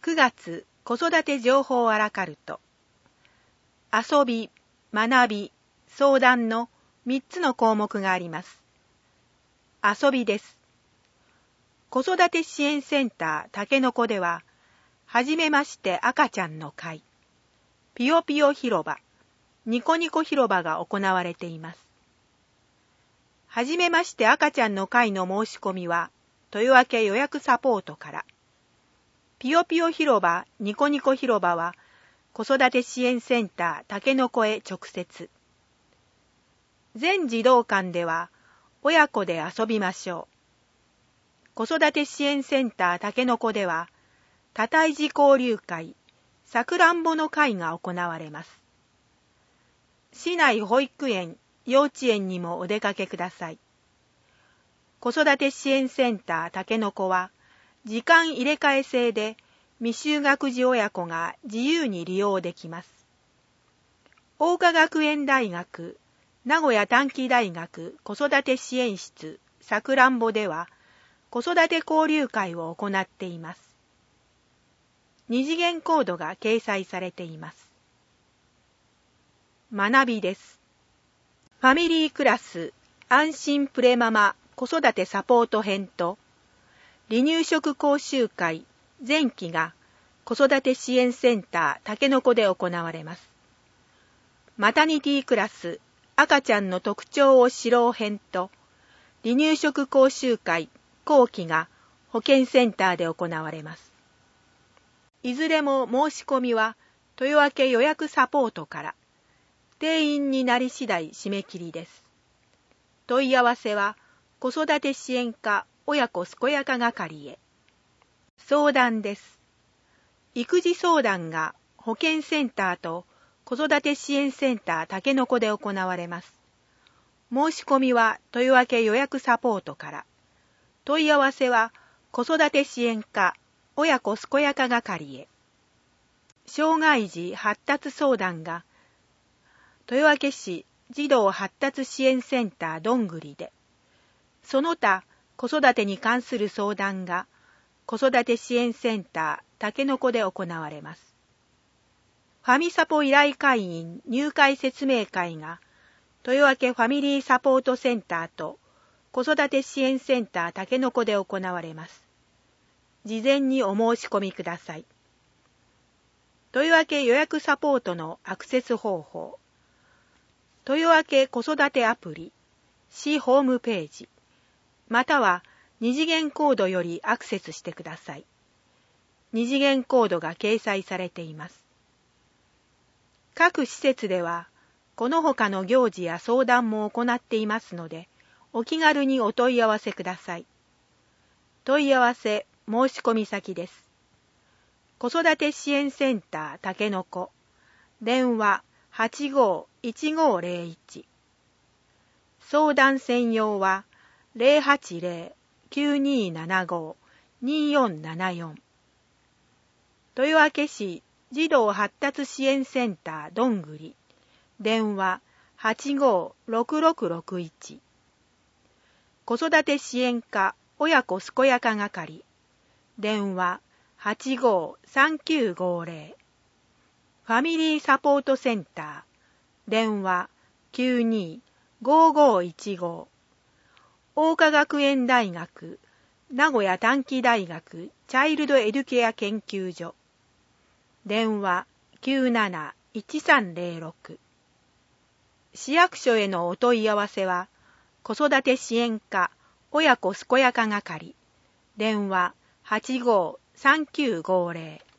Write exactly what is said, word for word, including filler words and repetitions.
くがつ子育て情報アラカルト。遊び、学び、相談のみっつの項目があります。遊びです。子育て支援センターたけのこでは、はじめまして赤ちゃんの会、ぴよぴよ広場、ニコニコ広場が行われています。はじめまして赤ちゃんの会の申し込みは、豊明予約サポートから。ぴよぴよ広場、ニコニコ広場は、子育て支援センターたけのこへ直接。全児童館では、親子で遊びましょう。子育て支援センターたけのこでは、多胎児交流会、さくらんぼの会が行われます。市内保育園、幼稚園にもお出かけください。子育て支援センターたけのこは、時間入れ替え制で未就学児親子が自由に利用できます。桜花学園大学、名古屋短期大学子育て支援室さくらんぼでは子育て交流会を行っています。二次元コードが掲載されています。学びです。ファミリークラス安心プレママ子育てサポート編と離乳食講習会前期が子育て支援センターたけのこで行われます。マタニティクラス赤ちゃんの特徴を知ろう編と離乳食講習会後期が保健センターで行われます。いずれも申し込みは豊明予約サポートから定員になり次第締め切りです。問い合わせは子育て支援課親子健やか係へ。相談です。育児相談が保健センターと子育て支援センターたけのこで行われます。申し込みは豊明予約サポートから。問い合わせは子育て支援課親子健やか係へ。障害児発達相談が豊明市児童発達支援センターどんぐりで。その他子育てに関する相談が子育て支援センターたけのこで行われます。ファミサポ依頼会員入会説明会が豊明ファミリーサポートセンターと子育て支援センターたけのこで行われます。事前にお申し込みください。豊明予約サポートのアクセス方法。豊明子育てアプリ、市ホームページ、または二次元コードよりアクセスしてください。二次元コードが掲載されています。各施設では、この他の行事や相談も行っていますので、お気軽にお問い合わせください。問い合わせ申し込み先です。子育て支援センターたけのこ、電話 はちごーいちごーぜろいち。相談専用は ゼロはちゼロ きゅうにーななごー にーよんななよん。豊明市児童発達支援センターどんぐり、電話 はちごーろくろくろくいち。子育て支援課親子健やか係、電話 はちごーさんきゅうごーぜろ。ファミリーサポートセンター、電話 きゅうにーごーごーいちごー。桜花学園大学、名古屋短期大学チャイルドエデュケア研究所、電話 きゅうなないちさんぜろろく。市役所へのお問い合わせは、子育て支援課親子健やか係、電話 はちごーさんきゅうごーぜろ。